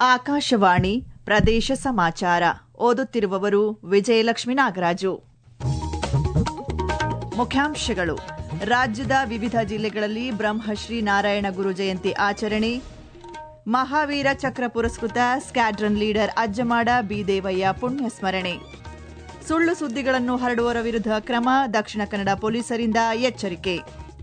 ಆಕಾಶವಾಣಿ ಪ್ರದೇಶ ಸಮಾಚಾರ ಓದುತ್ತಿರುವವರು ವಿಜಯಲಕ್ಷ್ಮೀ ನಾಗರಾಜು. ಮುಖ್ಯಾಂಶಗಳು: ರಾಜ್ಯದ ವಿವಿಧ ಜಿಲ್ಲೆಗಳಲ್ಲಿ ಬ್ರಹ್ಮಶ್ರೀ ನಾರಾಯಣ ಗುರು ಜಯಂತಿ ಆಚರಣೆ. ಮಹಾವೀರ ಚಕ್ರ ಪುರಸ್ಕೃತ squadron leader Ajjamada B Devaiah ಪುಣ್ಯ ಸ್ಮರಣೆ. ಸುಳ್ಳು ಸುದ್ದಿಗಳನ್ನು ಹರಡುವವರ ವಿರುದ್ಧ ಕ್ರಮ, ದಕ್ಷಿಣ ಕನ್ನಡ ಪೊಲೀಸರಿಂದ ಎಚ್ಚರಿಕೆ.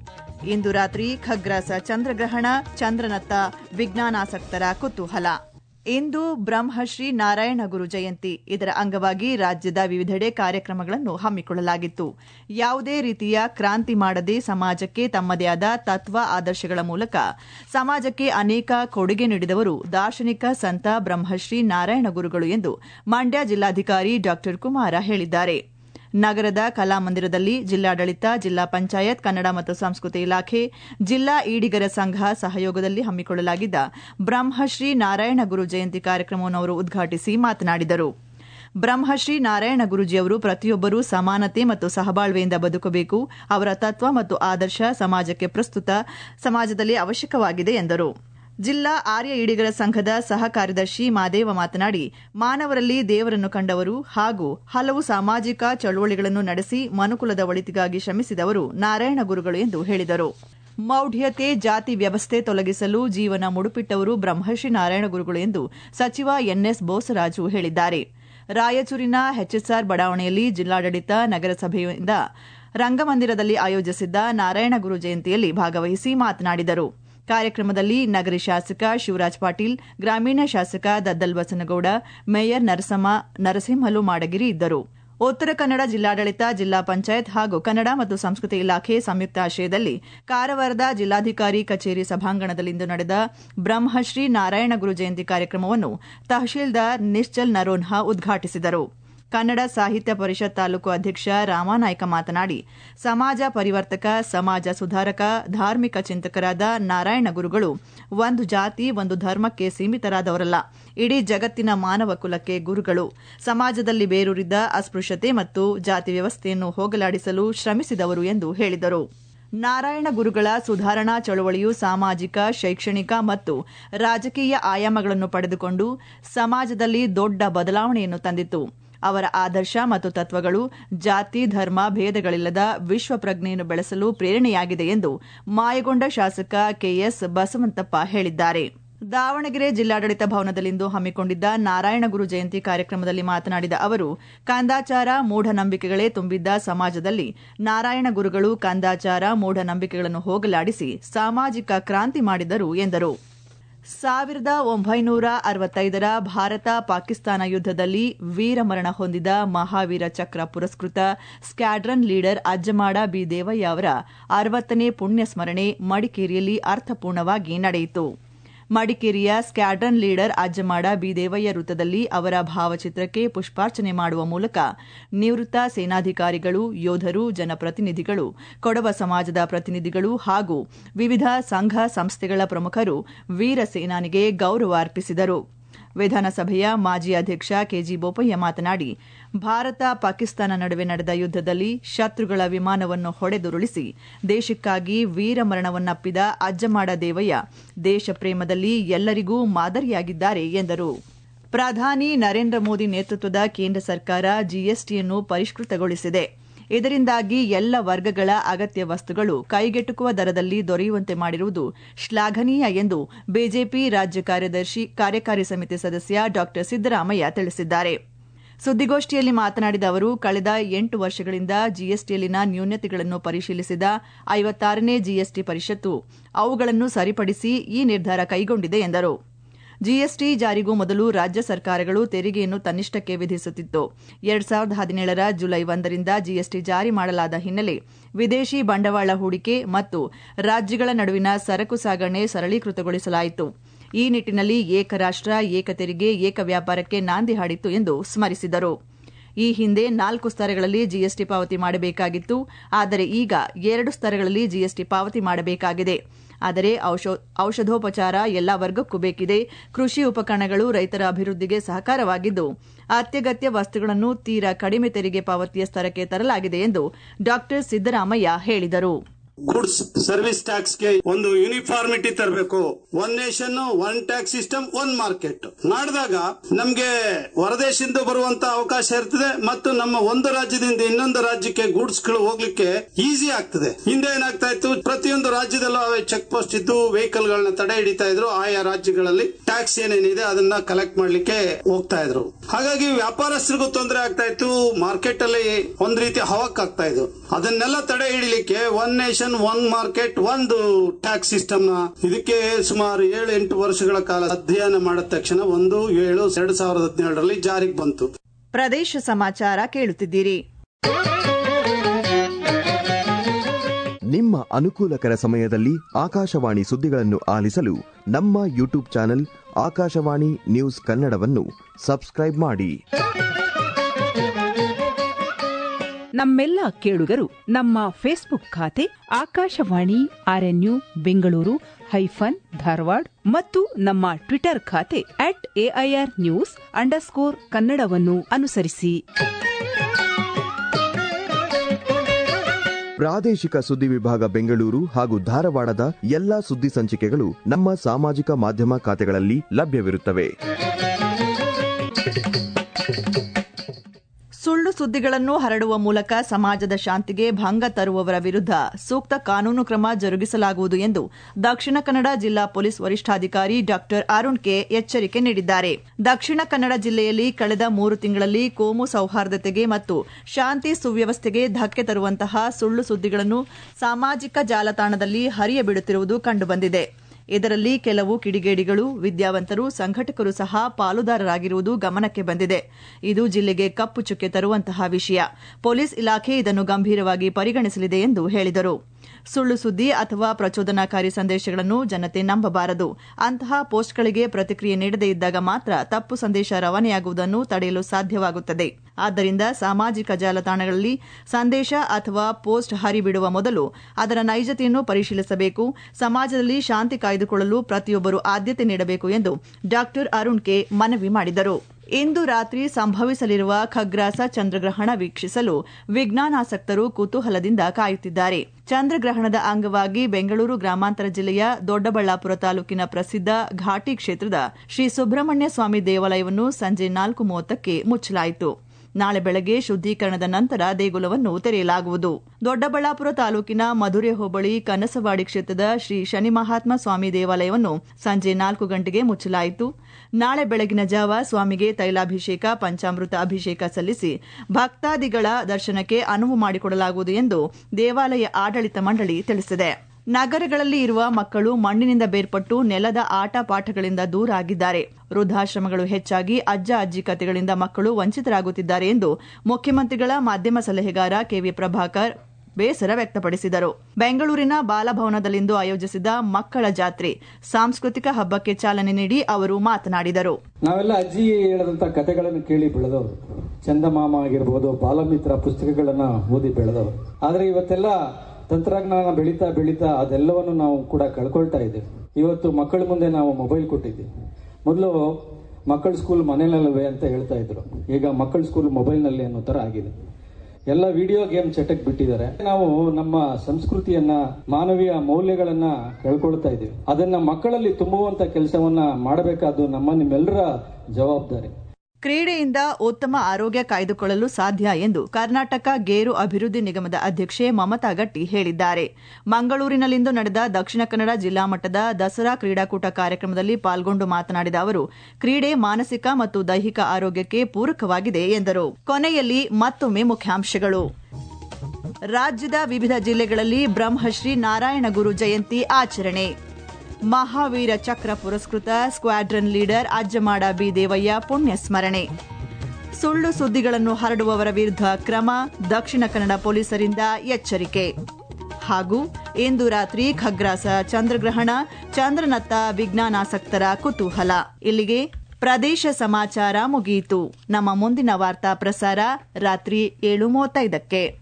ಇಂದು ರಾತ್ರಿ ಖಗ್ರಾಸ ಚಂದ್ರಗ್ರಹಣ, ಚಂದ್ರನತ್ತ ವಿಜ್ಞಾನಾಸಕ್ತರ ಕುತೂಹಲ. ಇಂದು ಬ್ರಹ್ಮಶ್ರೀ ನಾರಾಯಣ ಗುರು ಜಯಂತಿ. ಇದರ ಅಂಗವಾಗಿ ರಾಜ್ಯದ ವಿವಿಧೆಡೆ ಕಾರ್ಯಕ್ರಮಗಳನ್ನು ಹಮ್ಮಿಕೊಳ್ಳಲಾಗಿತ್ತು. ಯಾವುದೇ ರೀತಿಯ ಕ್ರಾಂತಿ ಮಾಡದೆ ಸಮಾಜಕ್ಕೆ ತಮ್ಮದೇ ಆದ ತತ್ವ ಆದರ್ಶಗಳ ಮೂಲಕ ಸಮಾಜಕ್ಕೆ ಅನೇಕ ಕೊಡುಗೆ ನೀಡಿದವರು ದಾರ್ಶನಿಕ ಸಂತ ಬ್ರಹ್ಮಶ್ರೀ ನಾರಾಯಣ ಗುರುಗಳು ಎಂದು ಮಂಡ್ಯ ಜಿಲ್ಲಾಧಿಕಾರಿ ಡಾ ಕುಮಾರ ಹೇಳಿದ್ದಾರೆ. ನಗರದ ಕಲಾಮಂದಿರದಲ್ಲಿ ಜಿಲ್ಲಾಡಳಿತ, ಜಿಲ್ಲಾ ಪಂಚಾಯತ್, ಕನ್ನಡ ಮತ್ತು ಸಂಸ್ಕೃತಿ ಇಲಾಖೆ, ಜಿಲ್ಲಾ ಈಡಿಗರ ಸಂಘ ಸಹಯೋಗದಲ್ಲಿ ಹಮ್ಮಿಕೊಳ್ಳಲಾಗಿದ್ದ ಬ್ರಹ್ಮಶ್ರೀ ನಾರಾಯಣ ಗುರು ಜಯಂತಿ ಕಾರ್ಯಕ್ರಮವನ್ನು ಅವರು ಉದ್ಘಾಟಿಸಿ ಮಾತನಾಡಿದರು. ಬ್ರಹ್ಮಶ್ರೀ ನಾರಾಯಣ ಗುರೂಜಿಯವರು ಪ್ರತಿಯೊಬ್ಬರೂ ಸಮಾನತೆ ಮತ್ತು ಸಹಬಾಳ್ವೆಯಿಂದ ಬದುಕಬೇಕು. ಅವರ ತತ್ವ ಮತ್ತು ಆದರ್ಶ ಸಮಾಜಕ್ಕೆ ಪ್ರಸ್ತುತ ಸಮಾಜದಲ್ಲಿ ಅವಶ್ಯಕವಾಗಿದೆ ಎಂದರು. ಜಿಲ್ಲಾ ಆರ್ಯ ಈಡಿಗರ ಸಂಘದ ಸಹ ಕಾರ್ಯದರ್ಶಿ ಮಾದೇವ ಮಾತನಾಡಿ, ಮಾನವರಲ್ಲಿ ದೇವರನ್ನು ಕಂಡವರು ಹಾಗೂ ಹಲವು ಸಾಮಾಜಿಕ ಚಳುವಳಿಗಳನ್ನು ನಡೆಸಿ ಮನುಕುಲದ ಒಳಿತಿಗಾಗಿ ಶ್ರಮಿಸಿದವರು ನಾರಾಯಣ ಗುರುಗಳು ಎಂದು ಹೇಳಿದರು. ಮೌಢ್ಯತೆ, ಜಾತಿ ವ್ಯವಸ್ಥೆ ತೊಲಗಿಸಲು ಜೀವನ ಮುಡುಪಿಟ್ಟವರು ಬ್ರಹ್ಮಶ್ರೀ ನಾರಾಯಣ ಗುರುಗಳು ಎಂದು ಸಚಿವ ಎನ್ಎಸ್ ಬೋಸರಾಜು ಹೇಳಿದ್ದಾರೆ. ರಾಯಚೂರಿನ ಎಚ್ಎಸ್ಆರ್ ಬಡಾವಣೆಯಲ್ಲಿ ಜಿಲ್ಲಾಡಳಿತ, ನಗರಸಭೆಯಿಂದ ರಂಗಮಂದಿರದಲ್ಲಿ ಆಯೋಜಿಸಿದ್ದ ನಾರಾಯಣ ಗುರು ಜಯಂತಿಯಲ್ಲಿ ಭಾಗವಹಿಸಿ ಮಾತನಾಡಿದರು. ಕಾರ್ಯಕ್ರಮದಲ್ಲಿ ನಗರಿ ಶಾಸಕ ಶಿವರಾಜ್ ಪಾಟೀಲ್, ಗ್ರಾಮೀಣ ಶಾಸಕ ದದ್ದಲ್ ಬಸನಗೌಡ, ಮೇಯರ್ ನರಸಿಂಹಲು ಮಾಡಗಿರಿ ಇದ್ದರು. ಉತ್ತರ ಕನ್ನಡ ಜಿಲ್ಲಾಡಳಿತ, ಜಿಲ್ಲಾ ಪಂಚಾಯತ್ ಹಾಗೂ ಕನ್ನಡ ಮತ್ತು ಸಂಸ್ಕೃತಿ ಇಲಾಖೆ ಸಂಯುಕ್ತ ಆಶ್ರಯದಲ್ಲಿ ಕಾರವಾರದ ಜಿಲ್ಲಾಧಿಕಾರಿ ಕಚೇರಿ ಸಭಾಂಗಣದಲ್ಲಿಂದು ನಡೆದ ಬ್ರಹ್ಮಶ್ರೀ ನಾರಾಯಣ ಗುರು ಜಯಂತಿ ಕಾರ್ಯಕ್ರಮವನ್ನು ತಹಶೀಲ್ದಾರ್ ನಿಶ್ಚಲ್ ನರೋನ್ಹಾ ಉದ್ಘಾಟಿಸಿದರು. ಕನ್ನಡ ಸಾಹಿತ್ಯ ಪರಿಷತ್ ತಾಲೂಕು ಅಧ್ಯಕ್ಷ ರಾಮನಾಯ್ಕ ಮಾತನಾಡಿ, ಸಮಾಜ ಪರಿವರ್ತಕ, ಸಮಾಜ ಸುಧಾರಕ, ಧಾರ್ಮಿಕ ಚಿಂತಕರಾದ ನಾರಾಯಣ ಗುರುಗಳು ಒಂದು ಜಾತಿ, ಒಂದು ಧರ್ಮಕ್ಕೆ ಸೀಮಿತರಾದವರಲ್ಲ, ಇಡೀ ಜಗತ್ತಿನ ಮಾನವ ಕುಲಕ್ಕೆ ಗುರುಗಳು. ಸಮಾಜದಲ್ಲಿ ಬೇರೂರಿದ್ದ ಅಸ್ಪೃಶ್ಯತೆ ಮತ್ತು ಜಾತಿ ವ್ಯವಸ್ಥೆಯನ್ನು ಹೋಗಲಾಡಿಸಲು ಶ್ರಮಿಸಿದವರು ಎಂದು ಹೇಳಿದರು. ನಾರಾಯಣ ಗುರುಗಳ ಸುಧಾರಣಾ ಚಳವಳಿಯು ಸಾಮಾಜಿಕ, ಶೈಕ್ಷಣಿಕ ಮತ್ತು ರಾಜಕೀಯ ಆಯಾಮಗಳನ್ನು ಪಡೆದುಕೊಂಡು ಸಮಾಜದಲ್ಲಿ ದೊಡ್ಡ ಬದಲಾವಣೆಯನ್ನು ತಂದಿತು. ಅವರ ಆದರ್ಶ ಮತ್ತು ತತ್ವಗಳು ಜಾತಿ, ಧರ್ಮ ಭೇದಗಳಿಲ್ಲದ ವಿಶ್ವ ಪ್ರಜ್ಞೆಯನ್ನು ಬೆಳೆಸಲು ಪ್ರೇರಣೆಯಾಗಿದೆ ಎಂದು ಮಾಯಗೊಂಡ ಶಾಸಕ ಕೆಎಸ್ ಬಸವಂತಪ್ಪ ಹೇಳಿದ್ದಾರೆ. ದಾವಣಗೆರೆ ಜಿಲ್ಲಾಡಳಿತ ಭವನದಲ್ಲಿಂದು ಹಮ್ಮಿಕೊಂಡಿದ್ದ ನಾರಾಯಣ ಗುರು ಜಯಂತಿ ಕಾರ್ಯಕ್ರಮದಲ್ಲಿ ಮಾತನಾಡಿದ ಅವರು, ಕಂದಾಚಾರ, ಮೂಢನಂಬಿಕೆಗಳೇ ತುಂಬಿದ್ದ ಸಮಾಜದಲ್ಲಿ ನಾರಾಯಣ ಗುರುಗಳು ಕಂದಾಚಾರ, ಮೂಢನಂಬಿಕೆಗಳನ್ನು ಹೋಗಲಾಡಿಸಿ ಸಾಮಾಜಿಕ ಕ್ರಾಂತಿ ಮಾಡಿದರು ಎಂದರು. 1965ರ ಭಾರತ-ಪಾಕಿಸ್ತಾನ ಯುದ್ದದಲ್ಲಿ ವೀರಮರಣ ಹೊಂದಿದ ಮಹಾವೀರ ಚಕ್ರ ಪುರಸ್ಕೃತ squadron leader Ajjamada B Devaiah ಅವರ 60ನೇ ಪುಣ್ಯ ಸ್ಮರಣೆ ಮಡಿಕೇರಿಯಲ್ಲಿ ಅರ್ಥಪೂರ್ಣವಾಗಿ ನಡೆಯಿತು. ಮಡಿಕೇರಿಯ squadron leader Ajjamada B Devaiah ವೃತ್ತದಲ್ಲಿ ಅವರ ಭಾವಚಿತ್ರಕ್ಕೆ ಪುಷ್ಪಾರ್ಚನೆ ಮಾಡುವ ಮೂಲಕ ನಿವೃತ್ತ ಸೇನಾಧಿಕಾರಿಗಳು, ಯೋಧರು, ಜನಪ್ರತಿನಿಧಿಗಳು, ಕೊಡವ ಸಮಾಜದ ಪ್ರತಿನಿಧಿಗಳು ಹಾಗೂ ವಿವಿಧ ಸಂಘ ಸಂಸ್ಥೆಗಳ ಪ್ರಮುಖರು ವೀರ ಸೇನಾನಿಗೆ ಗೌರವ ಅರ್ಪಿಸಿದರು. ವಿಧಾನಸಭೆಯ ಮಾಜಿ ಅಧ್ಯಕ್ಷ ಕೆಜಿ ಬೋಪಯ್ಯ ಮಾತನಾಡಿ, ಭಾರತ ಪಾಕಿಸ್ತಾನ ನಡುವೆ ನಡೆದ ಯುದ್ದದಲ್ಲಿ ಶತ್ರುಗಳ ವಿಮಾನವನ್ನು ಹೊಡೆದುರುಳಿಸಿ ದೇಶಕ್ಕಾಗಿ ವೀರಮರಣವನ್ನಪ್ಪಿದ ಅಜ್ಜಮಾಡ ದೇವಯ್ಯ ದೇಶ ಪ್ರೇಮದಲ್ಲಿ ಎಲ್ಲರಿಗೂ ಮಾದರಿಯಾಗಿದ್ದಾರೆ ಎಂದರು. ಪ್ರಧಾನಿ ನರೇಂದ್ರ ಮೋದಿ ನೇತೃತ್ವದ ಕೇಂದ್ರ ಸರ್ಕಾರ ಜಿಎಸ್ಟಿಯನ್ನು ಪರಿಷ್ಕೃತಗೊಳಿಸಿದೆ. ಇದರಿಂದಾಗಿ ಎಲ್ಲ ವರ್ಗಗಳ ಅಗತ್ಯ ವಸ್ತುಗಳು ಕೈಗೆಟುಕುವ ದರದಲ್ಲಿ ದೊರೆಯುವಂತೆ ಮಾಡಿರುವುದು ಶ್ಲಾಘನೀಯ ಎಂದು ಬಿಜೆಪಿ ರಾಜ್ಯ ಕಾರ್ಯಕಾರಿ ಸಮಿತಿ ಸದಸ್ಯ ಡಾ ಸಿದ್ದರಾಮಯ್ಯ ತಿಳಿಸಿದ್ದಾರೆ. ಸುದ್ದಿಗೋಷ್ಠಿಯಲ್ಲಿ ಮಾತನಾಡಿದ ಅವರು, ಕಳೆದ 8 ವರ್ಷಗಳಿಂದ ಜಿಎಸ್ಟಿಯಲ್ಲಿನ ನ್ಯೂನತೆಗಳನ್ನು ಪರಿಶೀಲಿಸಿದ 56ನೇ ಜಿಎಸ್ಟಿ ಪರಿಷತ್ತು ಅವುಗಳನ್ನು ಸರಿಪಡಿಸಿ ಈ ನಿರ್ಧಾರ ಕೈಗೊಂಡಿದೆ ಎಂದರು. ಜಿಎಸ್ಟಿ ಜಾರಿಗೂ ಮೊದಲು ರಾಜ್ಯ ಸರ್ಕಾರಗಳು ತೆರಿಗೆಯನ್ನು ತನ್ನಿಷ್ಟಕ್ಕೆ ವಿಧಿಸುತ್ತಿತ್ತು. 2017ರ ಜುಲೈ 1ರಿಂದ ಜಿಎಸ್ಟಿ ಜಾರಿ ಮಾಡಲಾದ ಹಿನ್ನೆಲೆ ವಿದೇಶಿ ಬಂಡವಾಳ ಹೂಡಿಕೆ ಮತ್ತು ರಾಜ್ಯಗಳ ನಡುವಿನ ಸರಕು ಸಾಗಣೆ ಸರಳೀಕೃತಗೊಳಿಸಲಾಯಿತು. ಈ ನಿಟ್ಟಿನಲ್ಲಿ ಏಕ ರಾಷ್ಟ್ರ, ಏಕ ತೆರಿಗೆ, ಏಕ ವ್ಯಾಪಾರಕ್ಕೆ ನಾಂದಿ ಹಾಡಿತ್ತು ಎಂದು ಸ್ಮರಿಸಿದರು. ಈ ಹಿಂದೆ 4 ಸ್ತರಗಳಲ್ಲಿ ಜಿಎಸ್ಟಿ ಪಾವತಿ ಮಾಡಬೇಕಾಗಿತ್ತು. ಆದರೆ ಈಗ 2 ಸ್ತರಗಳಲ್ಲಿ ಜಿಎಸ್ಟಿ ಪಾವತಿ ಮಾಡಬೇಕಾಗಿದೆ. ಆದರೆ ಔಷಧೋಪಚಾರ ಎಲ್ಲಾ ವರ್ಗಕ್ಕೂ ಬೇಕಿದೆ. ಕೃಷಿ ಉಪಕರಣಗಳು ರೈತರ ಅಭಿವೃದ್ಧಿಗೆ ಸಹಕಾರವಾಗಿದ್ದು, ಅತ್ಯಗತ್ಯ ವಸ್ತುಗಳನ್ನು ತೀರಾ ಕಡಿಮೆ ತೆರಿಗೆ ಪಾವತಿಯ ಸ್ತರಕ್ಕೆ ತರಲಾಗಿದೆ ಎಂದು ಡಾ ಸಿದ್ದರಾಮಯ್ಯ ಹೇಳಿದರು. ಗುಡ್ಸ್ ಸರ್ವಿಸ್ ಟ್ಯಾಕ್ಸ್ ಗೆ ಒಂದು ಯೂನಿಫಾರ್ಮಿಟಿ ತರಬೇಕು. One nation one tax system one market ಮಾಡಿದಾಗ ನಮ್ಗೆ ಹೊರದೇಶದಿಂದ ಬರುವಂತ ಅವಕಾಶ ಇರ್ತದೆ ಮತ್ತು ನಮ್ಮ ಒಂದು ರಾಜ್ಯದಿಂದ ಇನ್ನೊಂದು ರಾಜ್ಯಕ್ಕೆ ಗೂಡ್ಸ್ ಗಳು ಹೋಗ್ಲಿಕ್ಕೆ ಈಸಿ ಆಗ್ತದೆ. ಹಿಂದೆ ಏನಾಗ್ತಾ ಇತ್ತು, ಪ್ರತಿಯೊಂದು ರಾಜ್ಯದಲ್ಲೂ ಚೆಕ್ ಪೋಸ್ಟ್ ಇದ್ದು ವೆಹಿಕಲ್ ಗಳನ್ನ ತಡೆ ಹಿಡಿತಾ ಇದ್ರು. ಆಯಾ ರಾಜ್ಯಗಳಲ್ಲಿ ಟ್ಯಾಕ್ಸ್ ಏನೇನಿದೆ ಅದನ್ನ ಕಲೆಕ್ಟ್ ಮಾಡ್ಲಿಕ್ಕೆ ಹೋಗ್ತಾ ಇದ್ರು. ಹಾಗಾಗಿ ವ್ಯಾಪಾರಸ್ಥರಿಗೂ ತೊಂದರೆ ಆಗ್ತಾ ಇತ್ತು, ಮಾರ್ಕೆಟ್ ಅಲ್ಲಿ ಒಂದ್ ರೀತಿ ಹವಾಕ್ ಆಗ್ತಾ ಇದ್ದು. ಅದನ್ನೆಲ್ಲ ತಡೆ ಹಿಡಿಲಿಕ್ಕೆ ಒನ್ ನೇಷನ್ ಒನ್ ಮಾರ್ಕೆಟ್ ಒಂದು ಟ್ಯಾಕ್ಸ್ ಸಿಸ್ಟಮ್ ಇದಕ್ಕೆ ಸುಮಾರು 7-8 ವರ್ಷಗಳ ಕಾಲ ಅಧ್ಯಯನ ಮಾಡಿದ ತಕ್ಷಣ 1/7/2017 ಜಾರಿಗೆ ಬಂತು. ಪ್ರದೇಶ ಸಮಾಚಾರ ಕೇಳುತ್ತಿದ್ದೀರಿ. ನಿಮ್ಮ ಅನುಕೂಲಕರ ಸಮಯದಲ್ಲಿ ಆಕಾಶವಾಣಿ ಸುದ್ದಿಗಳನ್ನು ಆಲಿಸಲು ನಮ್ಮ ಯೂಟ್ಯೂಬ್ ಚಾನೆಲ್ ಆಕಾಶವಾಣಿ ನ್ಯೂಸ್ ಕನ್ನಡವನ್ನು ಸಬ್ಸ್ಕ್ರೈಬ್ ಮಾಡಿ. ನಮ್ಮೆಲ್ಲ ಕೇಳುಗರು ನಮ್ಮ ಫೇಸ್ಬುಕ್ ಖಾತೆ ಆಕಾಶವಾಣಿ ಆರ್ಎನ್ಯು ಬೆಂಗಳೂರು ಧಾರವಾಡ ಮತ್ತು ನಮ್ಮ ಟ್ವಿಟರ್ ಖಾತೆ @AIRnews_ಕನ್ನಡವನ್ನು ಅನುಸರಿಸಿ. ಪ್ರಾದೇಶಿಕ ಸುದ್ದಿ ವಿಭಾಗ ಬೆಂಗಳೂರು ಹಾಗೂ ಧಾರವಾಡದ ಎಲ್ಲಾ ಸುದ್ದಿ ಸಂಚಿಕೆಗಳು ನಮ್ಮ ಸಾಮಾಜಿಕ ಮಾಧ್ಯಮ ಖಾತೆಗಳಲ್ಲಿ ಲಭ್ಯವಿರುತ್ತವೆ. ಸುಳ್ಳು ಸುದ್ದಿಗಳನ್ನು ಹರಡುವ ಮೂಲಕ ಸಮಾಜದ ಶಾಂತಿಗೆ ಭಂಗ ತರುವವರ ವಿರುದ್ಧ ಸೂಕ್ತ ಕಾನೂನು ಕ್ರಮ ಜರುಗಿಸಲಾಗುವುದು ಎಂದು ದಕ್ಷಿಣ ಕನ್ನಡ ಜಿಲ್ಲಾ ಪೊಲೀಸ್ ವರಿಷ್ಠಾಧಿಕಾರಿ ಡಾ ಅರುಣ್ ಕೆ ಎಚ್ಚರಿಕೆ ನೀಡಿದ್ದಾರೆ. ದಕ್ಷಿಣ ಕನ್ನಡ ಜಿಲ್ಲೆಯಲ್ಲಿ ಕಳೆದ 3 ತಿಂಗಳಲ್ಲಿ ಕೋಮು ಸೌಹಾರ್ದತೆಗೆ ಮತ್ತು ಶಾಂತಿ ಸುವ್ಯವಸ್ಥೆಗೆ ಧಕ್ಕೆ ತರುವಂತಹ ಸುಳ್ಳು ಸುದ್ದಿಗಳನ್ನು ಸಾಮಾಜಿಕ ಜಾಲತಾಣದಲ್ಲಿ ಹರಿಯಬಿಡುತ್ತಿರುವುದು ಕಂಡುಬಂದಿದೆ. ಇದರಲ್ಲಿ ಕೆಲವು ಕಿಡಿಗೇಡಿಗಳು, ವಿದ್ಯಾವಂತರು, ಸಂಘಟಕರು ಸಹ ಪಾಲುದಾರರಾಗಿರುವುದು ಗಮನಕ್ಕೆ ಬಂದಿದೆ. ಇದು ಜಿಲ್ಲೆಗೆ ಕಪ್ಪು ಚುಕ್ಕೆ ತರುವಂತಹ ವಿಷಯ. ಪೊಲೀಸ್ ಇಲಾಖೆ ಇದನ್ನು ಗಂಭೀರವಾಗಿ ಪರಿಗಣಿಸಲಿದೆ ಎಂದು ಹೇಳಿದರು. ಸುಳ್ಳು ಸುದ್ದಿ ಅಥವಾ ಪ್ರಚೋದನಾಕಾರಿ ಸಂದೇಶಗಳನ್ನು ಜನತೆ ನಂಬಬಾರದು. ಅಂತಹ ಪೋಸ್ಟ್ಗಳಿಗೆ ಪ್ರತಿಕ್ರಿಯೆ ನೀಡದೇ ಇದ್ದಾಗ ಮಾತ್ರ ತಪ್ಪು ಸಂದೇಶ ರವಾನೆಯಾಗುವುದನ್ನು ತಡೆಯಲು ಸಾಧ್ಯವಾಗುತ್ತದೆ. ಆದ್ದರಿಂದ ಸಾಮಾಜಿಕ ಜಾಲತಾಣಗಳಲ್ಲಿ ಸಂದೇಶ ಅಥವಾ ಪೋಸ್ಟ್ ಹರಿಬಿಡುವ ಮೊದಲು ಅದರ ನೈಜತೆಯನ್ನು ಪರಿಶೀಲಿಸಬೇಕು. ಸಮಾಜದಲ್ಲಿ ಶಾಂತಿ ಕಾಯ್ದುಕೊಳ್ಳಲು ಪ್ರತಿಯೊಬ್ಬರು ಆದ್ಯತೆ ನೀಡಬೇಕು ಎಂದು ಡಾ ಅರುಣ್ ಕೆ ಮನವಿ ಮಾಡಿದರು. ಇಂದು ರಾತ್ರಿ ಸಂಭವಿಸಲಿರುವ ಖಗ್ರಾಸ ಚಂದ್ರಗ್ರಹಣ ವೀಕ್ಷಿಸಲು ವಿಜ್ಞಾನಾಸಕ್ತರು ಕುತೂಹಲದಿಂದ ಕಾಯುತ್ತಿದ್ದಾರೆ. ಚಂದ್ರಗ್ರಹಣದ ಅಂಗವಾಗಿ ಬೆಂಗಳೂರು ಗ್ರಾಮಾಂತರ ಜಿಲ್ಲೆಯ ದೊಡ್ಡಬಳ್ಳಾಪುರ ತಾಲೂಕಿನ ಪ್ರಸಿದ್ಧ ಘಾಟಿ ಕ್ಷೇತ್ರದ ಶ್ರೀ ಸುಬ್ರಹ್ಮಣ್ಯ ಸ್ವಾಮಿ ದೇವಾಲಯವನ್ನು ಸಂಜೆ 4:30ಕ್ಕೆ ಮುಚ್ಚಲಾಯಿತು. ನಾಳೆ ಬೆಳಗ್ಗೆ ಶುದ್ದೀಕರಣದ ನಂತರ ದೇಗುಲವನ್ನು ತೆರೆಯಲಾಗುವುದು. ದೊಡ್ಡಬಳ್ಳಾಪುರ ತಾಲೂಕಿನ ಮಧುರೆ ಹೋಬಳಿ ಕನಸವಾಡಿ ಕ್ಷೇತ್ರದ ಶ್ರೀ ಶನಿ ಮಹಾತ್ಮ ಸ್ವಾಮಿ ದೇವಾಲಯವನ್ನು ಸಂಜೆ 4 ಗಂಟೆಗೆ ಮುಚ್ಚಲಾಯಿತು. ನಾಳೆ ಬೆಳಗಿನ ಜಾವ ಸ್ವಾಮಿಗೆ ತೈಲಾಭಿಷೇಕ, ಪಂಚಾಮೃತ ಅಭಿಷೇಕ ಸಲ್ಲಿಸಿ ಭಕ್ತಾದಿಗಳ ದರ್ಶನಕ್ಕೆ ಅನುವು ಮಾಡಿಕೊಡಲಾಗುವುದು ಎಂದು ದೇವಾಲಯ ಆಡಳಿತ ಮಂಡಳಿ ತಿಳಿಸಿದೆ. ನಗರಗಳಲ್ಲಿ ಇರುವ ಮಕ್ಕಳು ಮಣ್ಣಿನಿಂದ ಬೇರ್ಪಟ್ಟು ನೆಲದ ಆಟ ಪಾಠಗಳಿಂದ ದೂರ ಆಗಿದ್ದಾರೆ. ವೃದ್ಧಾಶ್ರಮಗಳು ಹೆಚ್ಚಾಗಿ ಅಜ್ಜ ಅಜ್ಜಿ ಕಥೆಗಳಿಂದ ಮಕ್ಕಳು ವಂಚಿತರಾಗುತ್ತಿದ್ದಾರೆ ಎಂದು ಮುಖ್ಯಮಂತ್ರಿಗಳ ಮಾಧ್ಯಮ ಸಲಹೆಗಾರ ಕೆವಿ ಪ್ರಭಾಕರ್ ಬೇಸರ ವ್ಯಕ್ತಪಡಿಸಿದರು. ಬೆಂಗಳೂರಿನ ಬಾಲಭವನದಲ್ಲಿಂದು ಆಯೋಜಿಸಿದ ಮಕ್ಕಳ ಜಾತ್ರೆ ಸಾಂಸ್ಕೃತಿಕ ಹಬ್ಬಕ್ಕೆ ಚಾಲನೆ ನೀಡಿ ಅವರು ಮಾತನಾಡಿದರು. ನಾವೆಲ್ಲ ಅಜ್ಜಿ ಹೇಳದಂತ ಕಥೆಗಳನ್ನು ಕೇಳಿ ಬೆಳೆದವರು, ಚಂದಮಾಮ ಆಗಿರಬಹುದು, ಬಾಲಮಿತ್ರ ಪುಸ್ತಕಗಳನ್ನ ಓದಿ ಬೆಳೆದವರು. ಆದ್ರೆ ಇವತ್ತೆಲ್ಲ ತಂತ್ರಜ್ಞಾನ ಬೆಳೀತಾ ಅದೆಲ್ಲವನ್ನು ನಾವು ಕೂಡ ಕಳ್ಕೊಳ್ತಾ ಇದ್ದೇವೆ. ಇವತ್ತು ಮಕ್ಕಳ ಮುಂದೆ ನಾವು ಮೊಬೈಲ್ ಕೊಟ್ಟಿದ್ದೀವಿ. ಮೊದಲು ಮಕ್ಕಳ ಸ್ಕೂಲ್ ಮನೆಯಲ್ಲವೇ ಅಂತ ಹೇಳ್ತಾ ಇದ್ರು. ಈಗ ಮಕ್ಕಳ ಸ್ಕೂಲ್ ಮೊಬೈಲ್ನಲ್ಲಿ ಅನ್ನೋ ತರ ಆಗಿದೆ. ಎಲ್ಲ ವಿಡಿಯೋ ಗೇಮ್ ಚಟಕ್ ಬಿಟ್ಟಿದ್ದಾರೆ. ನಾವು ನಮ್ಮ ಸಂಸ್ಕೃತಿಯನ್ನ, ಮಾನವೀಯ ಮೌಲ್ಯಗಳನ್ನ ಕಳ್ಕೊಳ್ತಾ ಇದ್ದೀವಿ. ಅದನ್ನ ಮಕ್ಕಳಲ್ಲಿ ತುಂಬುವಂತ ಕೆಲಸವನ್ನ ಮಾಡಬೇಕಾದ್ದು ನಿಮ್ಮೆಲ್ಲರ ಜವಾಬ್ದಾರಿ. ಕ್ರೀಡೆಯಿಂದ ಉತ್ತಮ ಆರೋಗ್ಯ ಕಾಯ್ದುಕೊಳ್ಳಲು ಸಾಧ್ಯ ಎಂದು ಕರ್ನಾಟಕ ಗೇರು ಅಭಿವೃದ್ಧಿ ನಿಗಮದ ಅಧ್ಯಕ್ಷೆ ಮಮತಾ ಗಟ್ಟಿ ಹೇಳಿದ್ದಾರೆ. ಮಂಗಳೂರಿನಲ್ಲಿಂದು ನಡೆದ ದಕ್ಷಿಣ ಕನ್ನಡ ಜಿಲ್ಲಾ ಮಟ್ಟದ ದಸರಾ ಕ್ರೀಡಾಕೂಟ ಕಾರ್ಯಕ್ರಮದಲ್ಲಿ ಪಾಲ್ಗೊಂಡು ಮಾತನಾಡಿದ ಅವರು, ಕ್ರೀಡೆ ಮಾನಸಿಕ ಮತ್ತು ದೈಹಿಕ ಆರೋಗ್ಯಕ್ಕೆ ಪೂರಕವಾಗಿದೆ ಎಂದರು. ಕೊನೆಯಲ್ಲಿ ಮತ್ತೊಮ್ಮೆ ಮುಖ್ಯಾಂಶಗಳು. ರಾಜ್ಯದ ವಿವಿಧ ಜಿಲ್ಲೆಗಳಲ್ಲಿ ಬ್ರಹ್ಮಶ್ರೀ ನಾರಾಯಣ ಗುರು ಜಯಂತಿ ಆಚರಣೆ. ಮಹಾವೀರ ಚಕ್ರ ಪುರಸ್ಕೃತ squadron leader Ajjamada B Devaiah ಪುಣ್ಯ ಸ್ಮರಣೆ. ಸುಳ್ಳು ಸುದ್ದಿಗಳನ್ನು ಹರಡುವವರ ವಿರುದ್ಧ ಕ್ರಮ, ದಕ್ಷಿಣ ಕನ್ನಡ ಪೊಲೀಸರಿಂದ ಎಚ್ಚರಿಕೆ. ಹಾಗೂ ಇಂದು ರಾತ್ರಿ ಖಗ್ರಾಸ ಚಂದ್ರಗ್ರಹಣ, ಚಂದ್ರನತ್ತ ವಿಜ್ಞಾನಾಸಕ್ತರ ಕುತೂಹಲ. ಇಲ್ಲಿಗೆ ಪ್ರದೇಶ ಸಮಾಚಾರ ಮುಗಿಯಿತು. ನಮ್ಮ ಮುಂದಿನ ವಾರ್ತಾ ಪ್ರಸಾರ ರಾತ್ರಿ 7:35ಕ್ಕೆ.